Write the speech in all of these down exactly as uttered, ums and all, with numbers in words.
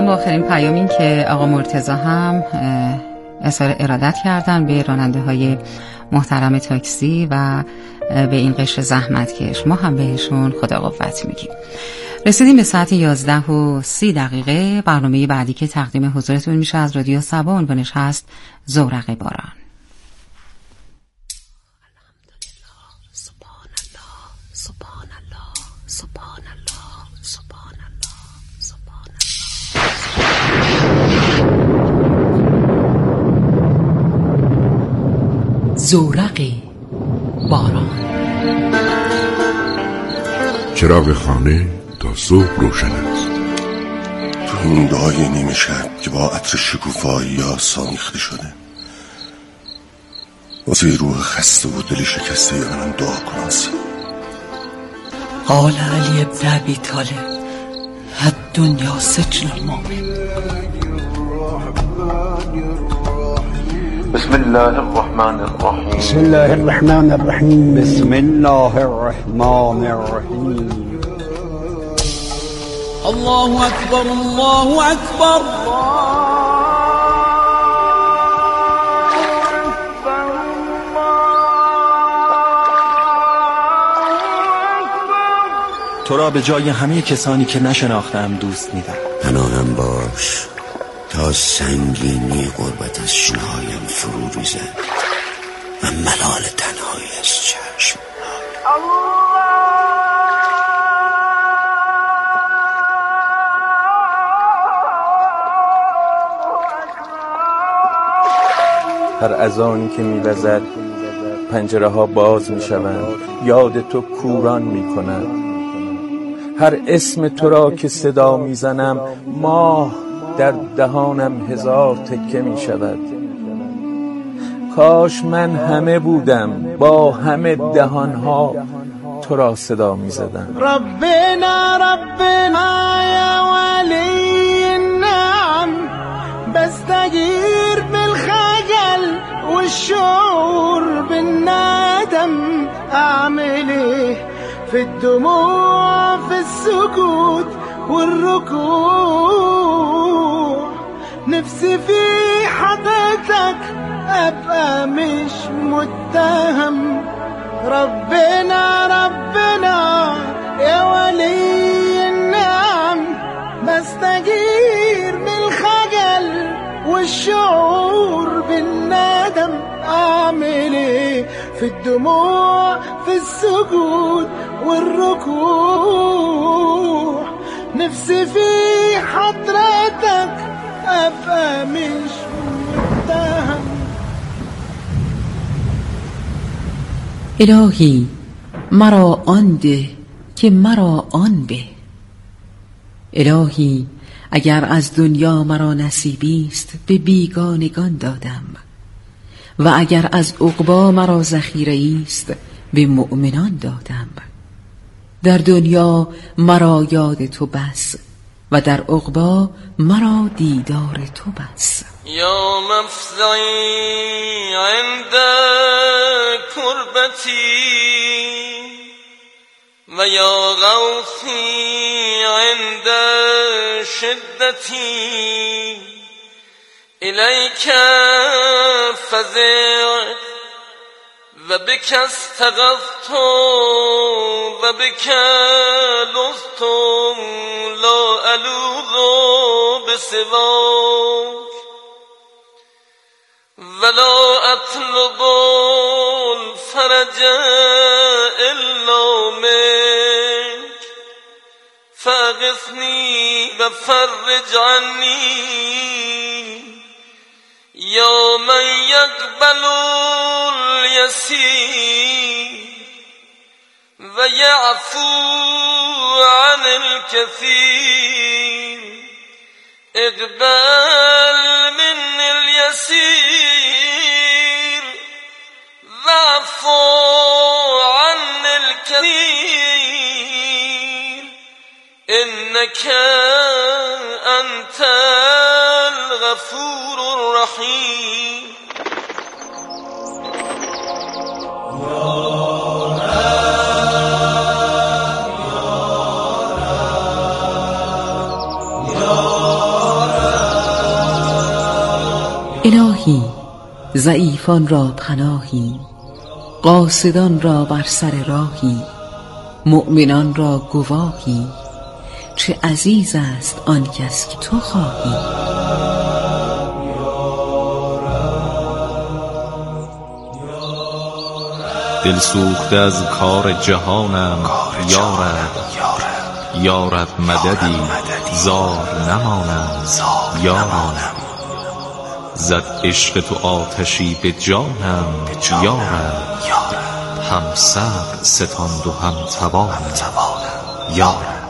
اما آخرین پیام این که آقا مرتضی هم اظهار ارادت کردن به راننده های محترم تاکسی و به این قشر زحمتکش. ما هم بهشون خدا قوت میگیم. رسیدیم به ساعت یازده و سی دقیقه. برنامه بعدی که تقدیم حضورتون میشه از رادیو سبا، عنوانش هست زورق باران. زورق باران. چراغ خانه تا صبح روشن است. تو این دعای نیمه شب که با عطر شکوفایی یا سامیخته شده، واسه روح خسته و دل شکسته منم دعا کن. قال علی ابن ابی طالب الدنیا سجن المؤمن. بسم الله الرحمن الرحیم. بسم الله الرحمن الرحیم. بسم الله الرحمن الرحیم. الله اکبر الله اکبر. تو را به جای همه کسانی که نشناختم دوست می‌دارم. پناهم باش تا سنگینی غربت از شنهایم فرو ریزد و ملال تنهایی از چشم. هر اذانی که می‌وزد پنجره ها باز می‌شوند، یاد تو کوران می‌کند. هر اسم تو را که صدا می‌زنم ماه در دهانم هزار تکه می شود. کاش من همه بودم با همه دهانها تو را صدا می زدم. ربنا ربنا یا ولی النعم بستغیر بالخجل والشعور بالندم. اعمل في الدموع في السكوت والركوع. نفسي في حضرتك أبقى مش متهم. ربنا ربنا يا ولي النعم بستغير من الخجل والشعور بالندم. أعمل إيه في الدموع في السكوت والركوع. نفسي في حضرتك أبقى مش متهم. الهی مرا آن ده که مرا آن به. الهی اگر از دنیا مرا نصیبی است به بیگانگان دادم و اگر از عقبی مرا ذخیره است به مؤمنان دادم. در دنیا مرا یاد تو بس و در عقبی مرا دیدار تو بس. یا مفزعی عند کربتی و یا غوثی عند شدتی. الیک فزع و بک استغفت و بک لذت لا الوذ بسواک ولا اطلب الفرج الا منک فاغثنی و فرج عنی یا من یقبل الیسیر و یعفو عن الکثیر. اقبل من الیسیر و عفو عن الکثیر. انک انت الغفور الرحیم. یا الهی ضعیفان را پناهی، قاصدان را بر سر راهی، مؤمنان را گواهی، چه عزیز است آن کس که تو خواهی. دل سوخته از کار جهانم یارب، یارب مددی زار نمانم یارب. زد عشق تو آتشی به جانم یارب، هم صبر ستاند و هم توانم یارب.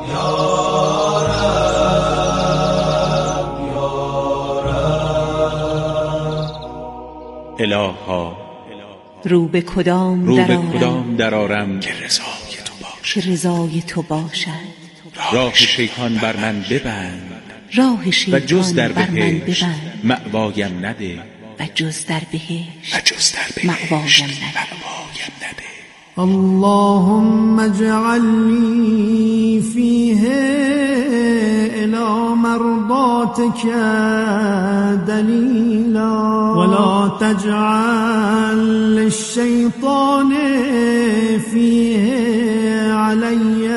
الها رو به کدام رو به درآرم کدام درآرم که رضای تو باشد, که رضای تو باشد. راه شیطان بر من ببند راه شیطان و جز در بر من بهشت ببند مأوایم نده و جز در بهشت و جز در بهشت مأوایم نده. نده. اللهم اجعلني فيه إلى مرضاتك دليلا ولا تجعل للشيطان فيه علي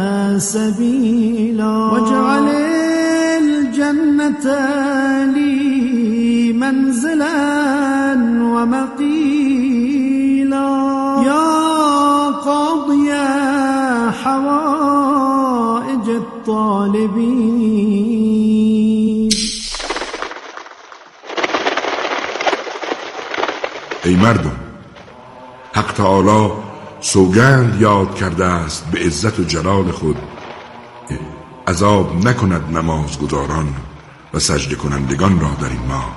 سبيلا واجعل الجنة لي منزلا ومقيلا يا قاضي حوائج الطالبين. ای مردم، حق تعالی سوگند یاد کرده است به عزت و جلال خود عذاب نکند نمازگزاران و سجده کنندگان را در این ماه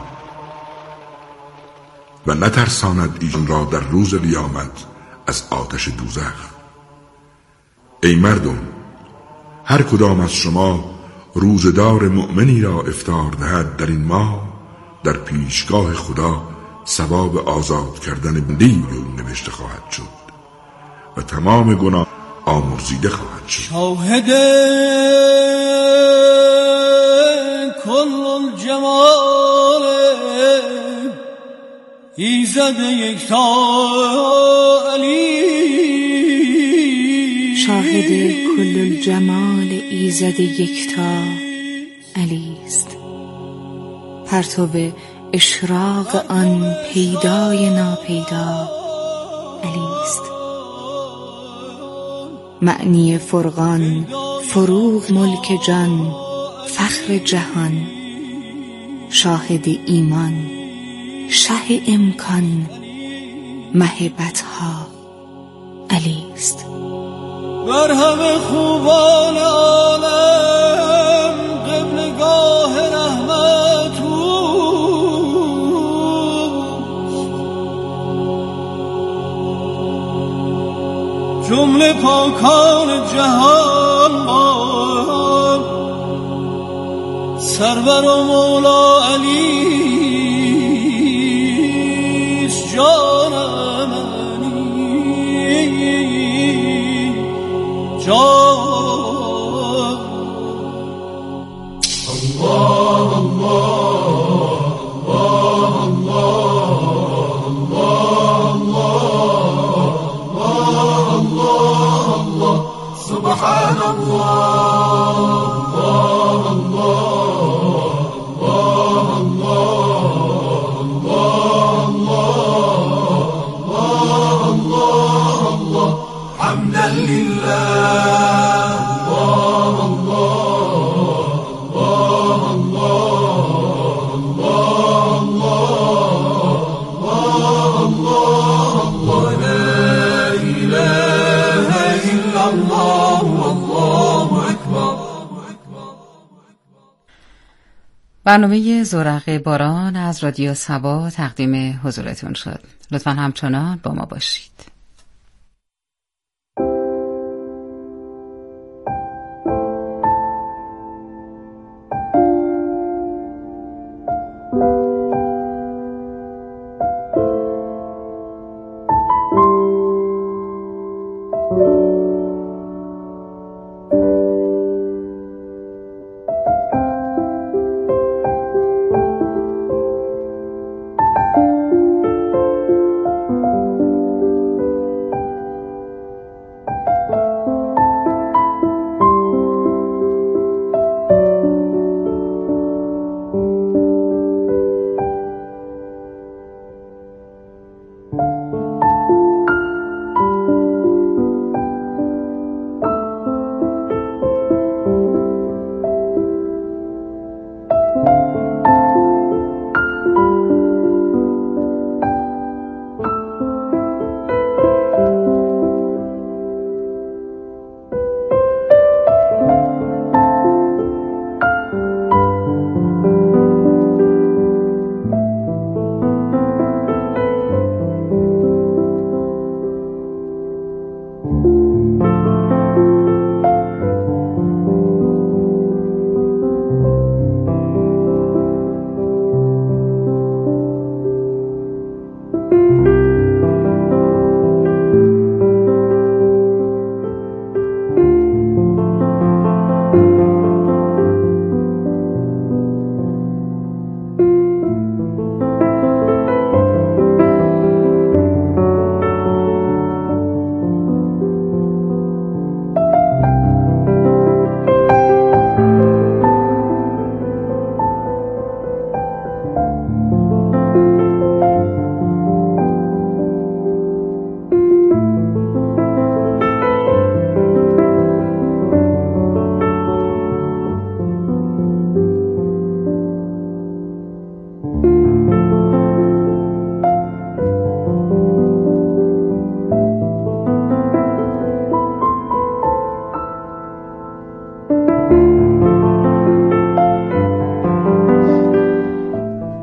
و نترساند ایشان را در روز قیامت از آتش دوزخ. ای مردم، هر کدام از شما روزدار مؤمنی را افطار دهد در این ماه در پیشگاه خدا ثواب آزاد کردن بنده‌ای به او نوشته خواهد شد و تمام گناه آمرزیده خواهد شد. شاهد کل الجمال ایزد یکتا علی، شاهد کل الجمال ایزد یکتا علی است. پرتو اشراق آن پیدای ناپیدا علی است. معنی فرقان فروغ ملک جان فخر جهان، شاهد ایمان شه امکان محبتها علی است. بر همه خوبان عالم قبلگاه رحمت جمله پاکان جهان باد سرور و مولا علی جانم علی جان. الله الله الله الله سبحان الله حمدا لله برنامه زورق باران از رادیو صبا تقدیم حضورتون شد. لطفاً همچنان با ما باشید.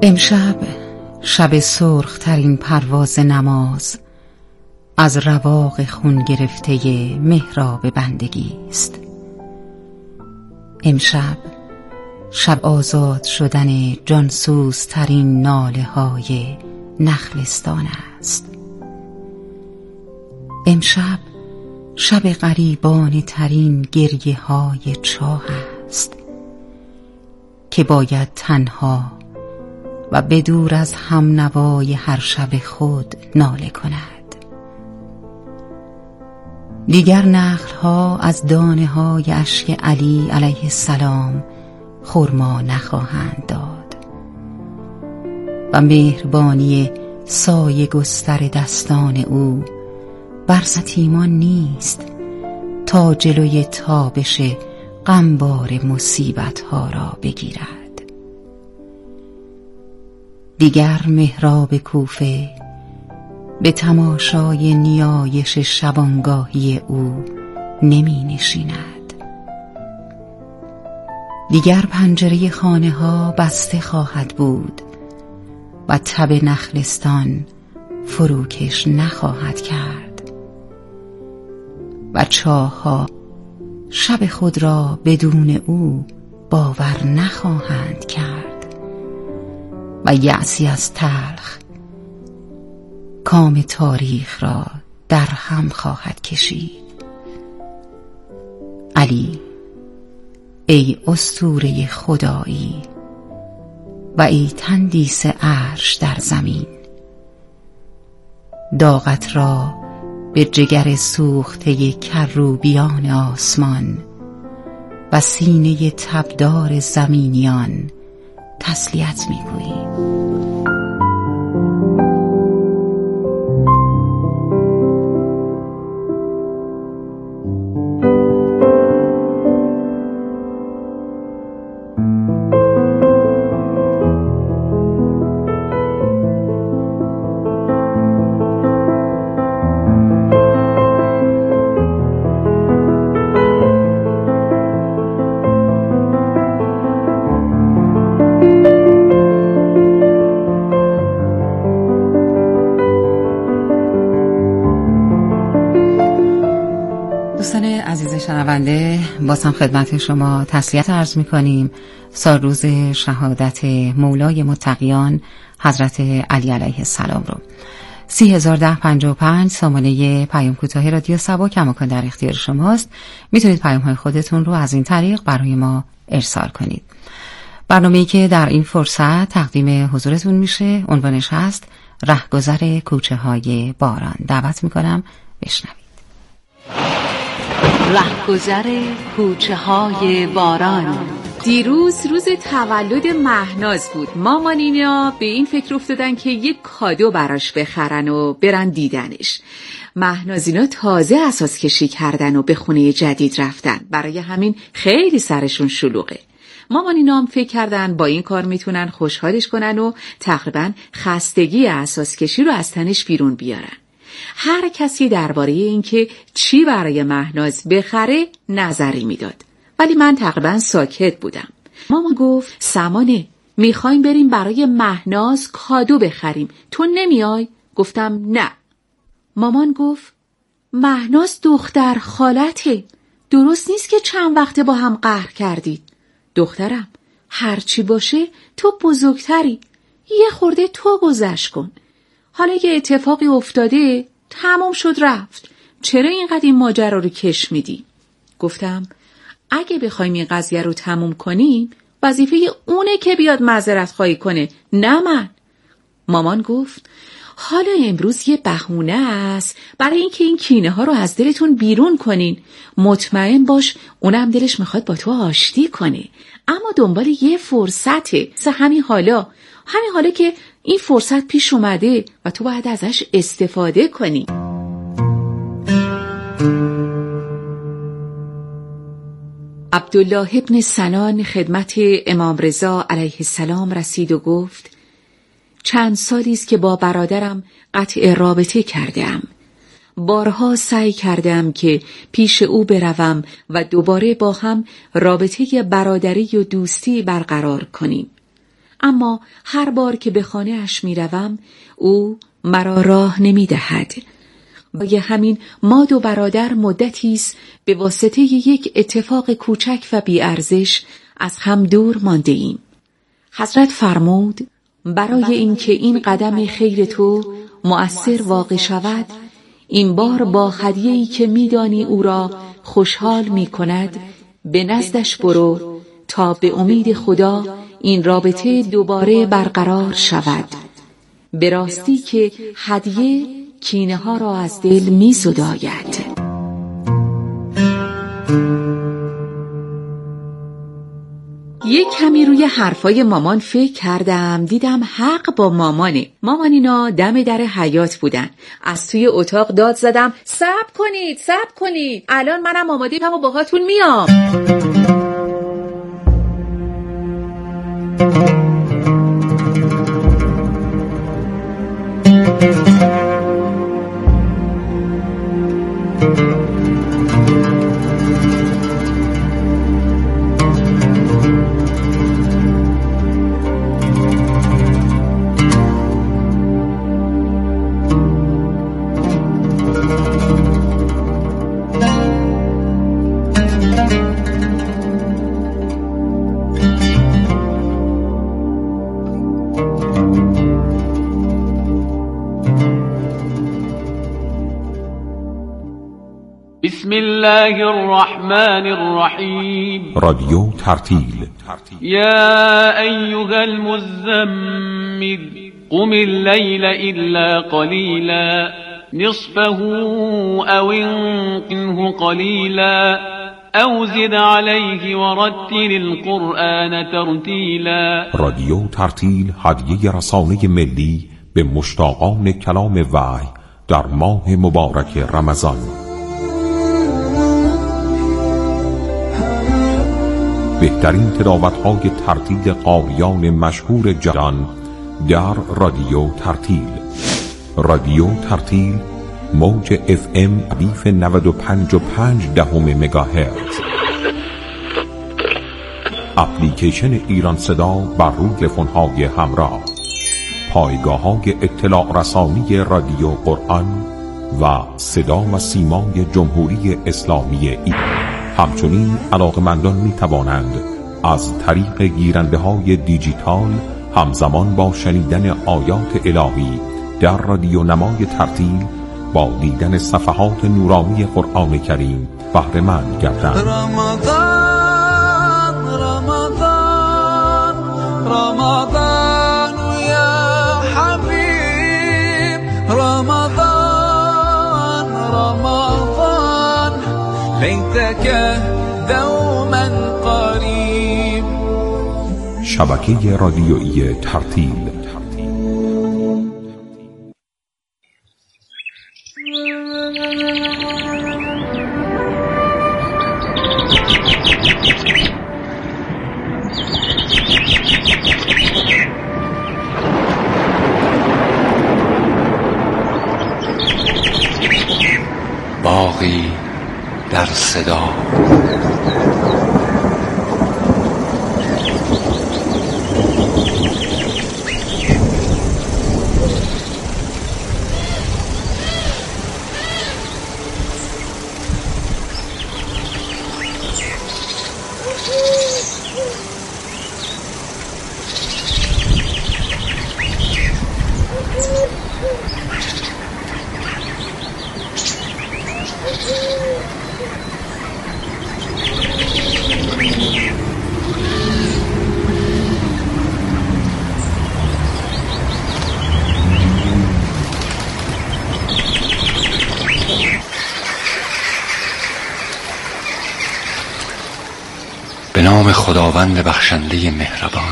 امشب شب سرخ ترین پرواز نماز از رواق خون گرفته محراب بندگی است. امشب شب آزاد شدن جانسوز ترین ناله های نخلستان است. امشب شب غریبانه ترین گریه های چاه است که باید تنها و بدور از هم نوای هر شب خود ناله کند. دیگر نخل‌ها از دانه های اشک علی علیه السلام خرما نخواهند داد و مهربانی سایه گستر دستان او بر یتیمان نیست تا جلوی تابش غمبار مصیبت ها را بگیرد. دیگر محراب کوفه به تماشای نیایش شبانگاهی او نمی نشیند. دیگر پنجره خانه ها بسته خواهد بود و تب نخلستان فروکش نخواهد کرد و چاه ها شب خود را بدون او باور نخواهند کرد و یأسی از تلخ کام تاریخ را در هم خواهد کشید. علی، ای اسطوره خدایی و ای تندیس عرش در زمین، داغت را به جگر سوخته کروبیان آسمان و سینه تبدار زمینیان تسلیت می‌گوییم. دوستان عزیز شنونده، باز هم خدمت شما تسلیت عرض می کنیم سال روز شهادت مولای متقیان حضرت علی علیه السلام رو. سی هزار ده پنجاه و پنج سامانه پیام کوتاه رادیو صبا کماکان در اختیار شماست. میتونید پیام های خودتون رو از این طریق برای ما ارسال کنید. برنامه‌ای که در این فرصت تقدیم حضورتون میشه عنوانش هست رهگذر کوچه های باران. دعوت میکنم بشنوید. رهگذر کوچه های باران. دیروز روز تولد مهناز بود. مامانینا به این فکر افتادن که یک کادو براش بخرن و برن دیدنش. مهنازینا تازه اساس کشی کردن و به خونه جدید رفتن، برای همین خیلی سرشون شلوغه. مامانینا هم فکر کردن با این کار میتونن خوشحالش کنن و تقریبا خستگی اساس کشی رو از تنش بیرون بیارن. هر کسی درباره این که چی برای مهناز بخره نظری میداد، ولی من تقریبا ساکت بودم. مامان گفت سمانه میخوایم بریم برای مهناز کادو بخریم، تو نمیای؟ گفتم نه. مامان گفت مهناز دختر خالته، درست نیست که چند وقته با هم قهر کردید. دخترم هرچی باشه تو بزرگتری، یه خورده تو گذشت کن. حالا یه اتفاقی افتاده، تمام شد رفت، چرا اینقدر این ماجرا رو کش میدی؟ گفتم اگه بخوایم این قضیه رو تموم کنیم وظیفه اونه که بیاد معذرت خواهی کنه، نه من. مامان گفت حالا امروز یه بهونه است برای اینکه این کینه ها رو از دلتون بیرون کنین. مطمئن باش اونم دلش میخواد با تو آشتی کنه، اما دنبال یه فرصته. سه همین حالا همین حالا که این فرصت پیش اومده و تو باید ازش استفاده کنی. عبدالله ابن سنان خدمت امام رضا علیه السلام رسید و گفت چند سالی است که با برادرم قطع رابطه کردم. بارها سعی کردم که پیش او بروم و دوباره با هم رابطه برادری و دوستی برقرار کنیم، اما هر بار که به خانه اش می روم او مرا راه نمی دهد. برای همین ما دو برادر مدتیست به واسطه یک اتفاق کوچک و بی‌ارزش از هم دور مانده ایم. حضرت فرمود برای اینکه این قدم خیر تو مؤثر واقع شود، این بار با هدیه‌ای که می‌دانی او را خوشحال می‌کند به نزدش برو تا به امید خدا این رابطه دوباره برقرار شود. به راستی که هدیه کینه ها را از دل می‌زداید. یک کمی روی حرفای مامان فکر کردم، دیدم حق با مامانه. مامان اینا دم در حیاط بودن. از توی اتاق داد زدم صبر کنید صبر کنید، الان منم آماده هم و باهاتون میام. بسم الله الرحمن الرحیم. رادیو ترتیل. یا ایها المزمل قم اللیل الا قلیلا نصفه او انقذه قلیلا او زد علیه ورتل القرآن ترتیلا. رادیو ترتیل هدیه رسانه ملی به مشتاقان کلام وحی در ماه مبارک رمضان. بهترین تلاوت‌های ترتیل قاریان مشهور جهان در رادیو ترتیل. رادیو ترتیل موج اف ام بیف نود و پنج و پنج دهم مگاهرتز. اپلیکیشن ایران صدا بر روی تلفن‌های همراه. پایگاه‌های اطلاع رسانی رادیو قرآن و صدا و سیمای جمهوری اسلامی ایران. همچنین علاقمندان می توانند از طریق گیرنده های دیجیتال همزمان با شنیدن آیات الهی در رادیو نمای ترتیل با دیدن صفحات نورانی قرآن کریم بهره مند گردند. رمضان رمضان رمضان یا حبیب رمضان رمضان لیتک دوما قریب. شبکه رادیویی ترتیل. باغی در صدا. به نام خداوند بخشنده مهربان.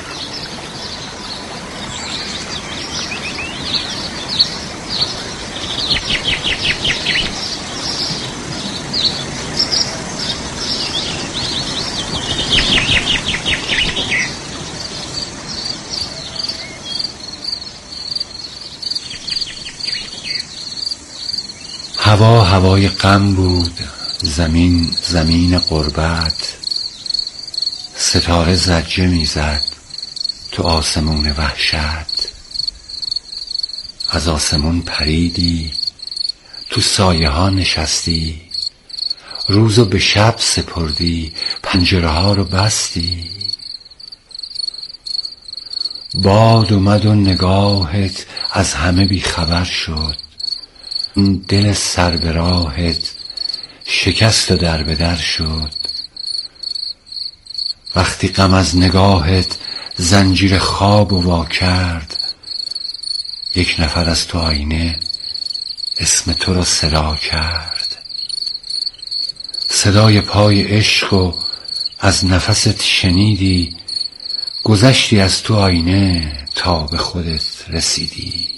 هوا هوای غم بود، زمین زمین غربت، ستاره زجه میزد تو آسمون وحشت، از آسمون پریدی، تو سایه ها نشستی، روزو به شب سپردی، پنجره ها رو بستی. باد اومد و نگاهت از همه بیخبر شد، دل سر به راهت شکست و در به در شد. وقتی غم از نگاهت زنجیر خواب و وا کرد، یک نفر از تو آینه اسم تو را صدا کرد. صدای پای عشق و از نفست شنیدی، گذشتی از تو آینه تا به خودت رسیدی.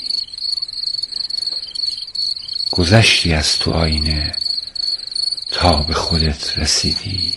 گذشتی از تو آینه تا به خودت رسیدی.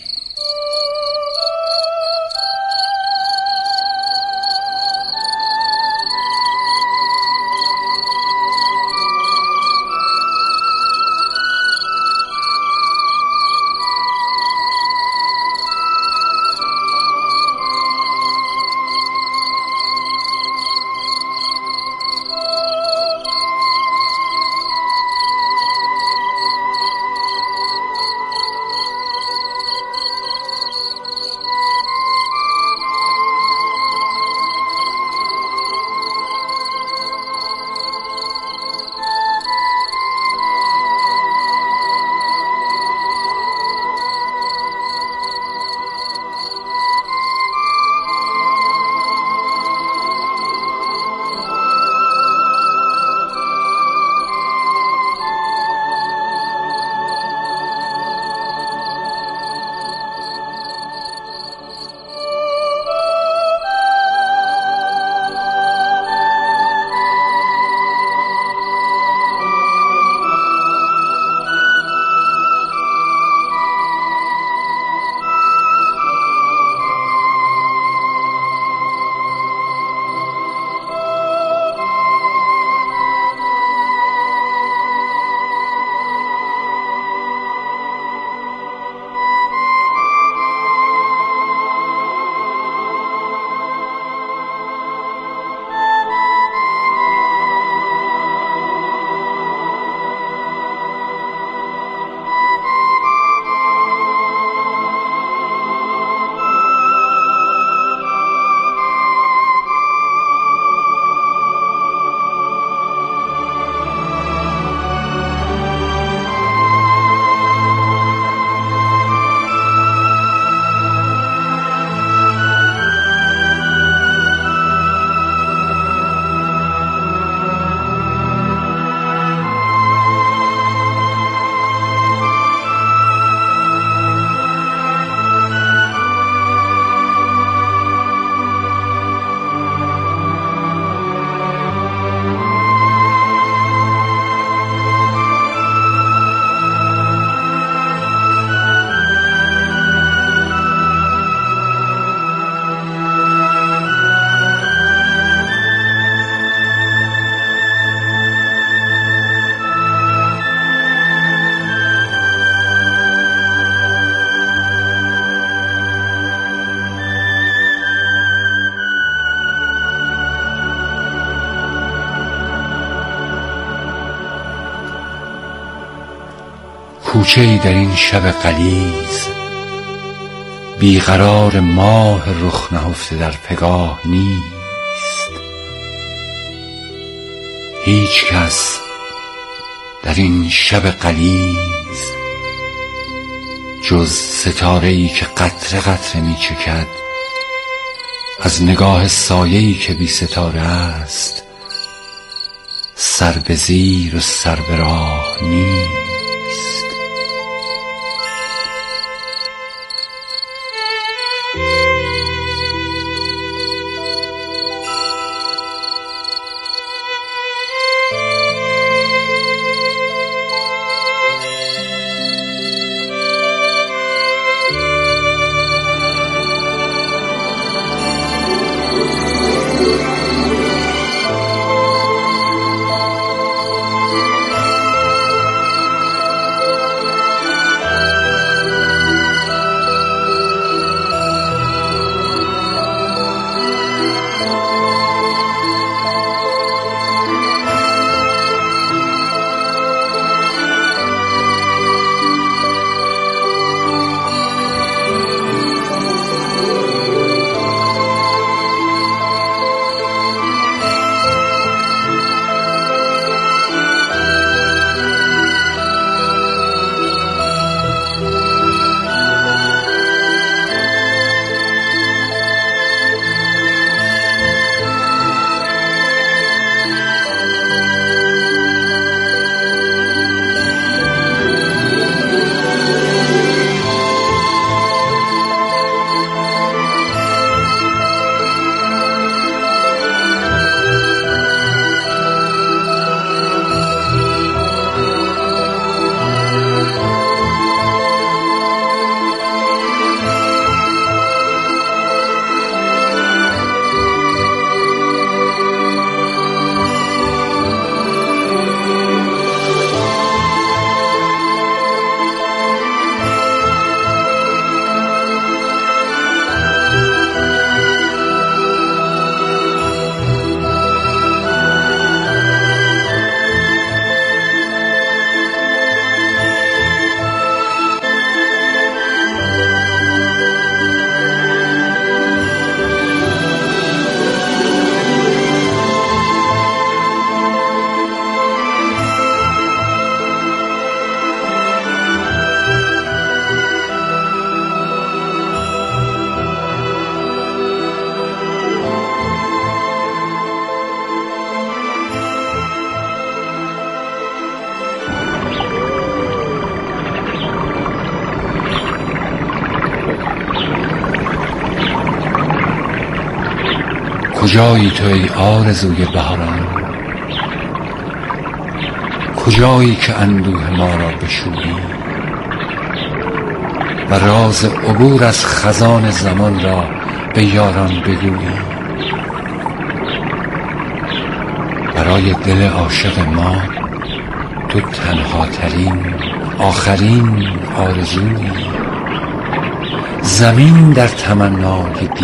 کوچه‌ای در این شب غلیظ، بیقرار ماه رخ نهفته در پگاه نیست. هیچ کس در این شب غلیظ جز ستاره‌ای که قطره قطره می چکد از نگاه سایه‌ای که بی ستاره است، سر به زیر و سر به راه نیست. کجایی تو ای آرزوی بهاران؟ کجایی که اندوه ما را بشویی و راز عبور از خزان زمان را به یاران بگویی؟ برای دل عاشق ما تو تنها ترین آخرین آرزویی. زمین در تمنای